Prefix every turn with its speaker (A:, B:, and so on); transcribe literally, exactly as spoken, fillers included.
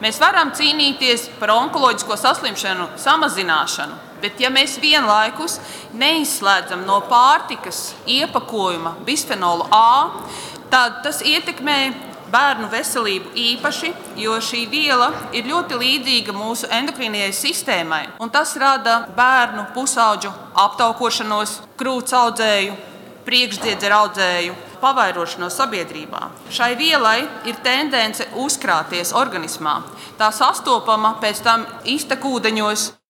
A: Mēs varam cīnīties par onkoloģisko saslimšanu samazināšanu, bet ja mēs vienlaikus neizslēdzam no pārtikas iepakojuma bisfenolu A, tad tas ietekmē bērnu veselību īpaši, jo šī viela ir ļoti līdzīga mūsu endokrīnajai sistēmai, un tas rada bērnu pusauģu aptaukošanos, krūts audzēju, priekšdziedzera audzēju, pavairošanos sabiedrībā. Šai vielai ir tendence uzkrāties organismā. Tā sastopama pēc tam iztekūdeņos.